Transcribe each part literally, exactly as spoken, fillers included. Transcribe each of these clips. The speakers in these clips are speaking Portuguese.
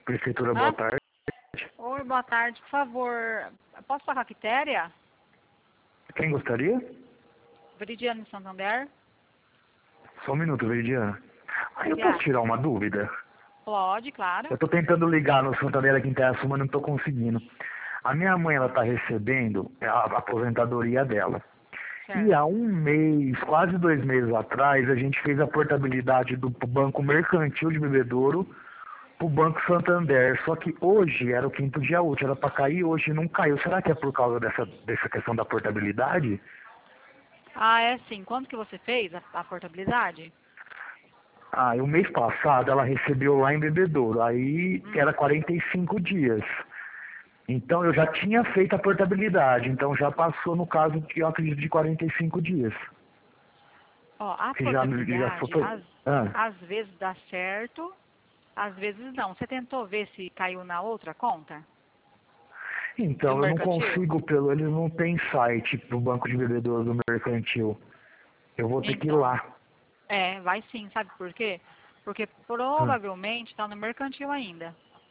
Prefeitura, Hã? boa tarde. Oi, boa tarde. Por favor, posso falar com a Quitéria? Quem gostaria? Veridiano de Santander? Só um minuto, Veridiana. Ah, eu posso Obrigada. tirar uma dúvida? Pode, claro. Eu tô tentando ligar no Santander aqui em Terra, mas não tô conseguindo. A minha mãe, ela tá recebendo a aposentadoria dela. E Certo. há um mês, quase dois meses atrás, a gente fez a portabilidade do Banco Mercantil de Bebedouro pro Banco Santander. Só que hoje era o quinto dia útil, era para cair hoje e não caiu. Será que é por causa dessa, dessa questão da portabilidade? Ah, é sim. Quando que você fez a, a portabilidade? Ah, e o mês passado ela recebeu lá em Bebedouro, aí Hum. era quarenta e cinco dias. Então eu já tinha feito a portabilidade, então já passou no caso de, eu acredito, de quarenta e cinco dias. Ó, a Que já, já portabilidade, foi. às, Ah. às vezes dá certo, às vezes não. Você tentou ver se caiu na outra conta? Do Então, eu não mercantil? consigo, pelo eles não tem site do Banco de Bebedouro do Mercantil. Eu vou ter que ir Então, lá. é, vai sim. Sabe por quê? Porque Ah, provavelmente está no mercantil ainda.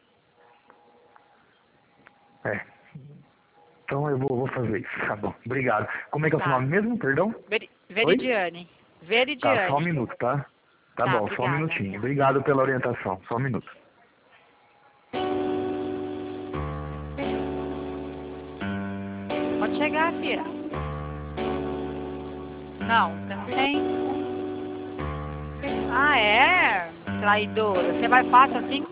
é. Então eu vou, vou fazer isso. Tá bom. Obrigado. Como é que é o seu Tá. nome mesmo, perdão? Veri- Oi? Veridiane. Tá, só um Veridiane. minuto, tá? Tá Tá, bom, só um obrigada. minutinho. Obrigado pela orientação. Só um minuto. Pode chegar, filha. Não, você não tem? Ah, é? Traidora. Você vai fácil assim?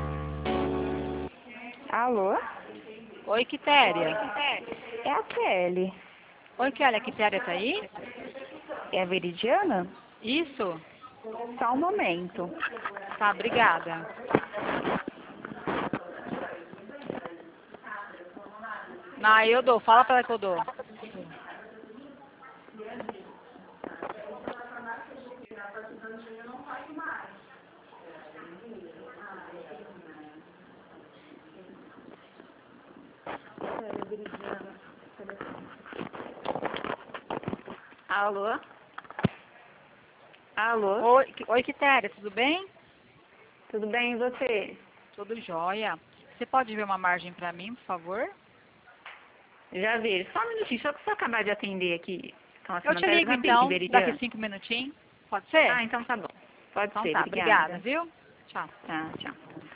Alô? Oi, Quitéria. É a Kelly. Oi, Kelly. A Quitéria tá aí? É a Veridiana? Isso? Só um momento. Tá, obrigada. Não, eu dou. Fala pra ela que eu dou. Alô? Alô? Oi, oi, Quitéria. Tudo bem? Tudo bem, e você? Tudo jóia. Você pode ver uma margem pra mim, por favor? Já vi. Só um minutinho, só que eu acabar de atender aqui. Então, Eu te ligo então, daqui cinco minutinhos. Pode ser? Ah, então tá bom. Pode Então ser, tá, obrigada. obrigada, viu? Tchau. Tá, tchau.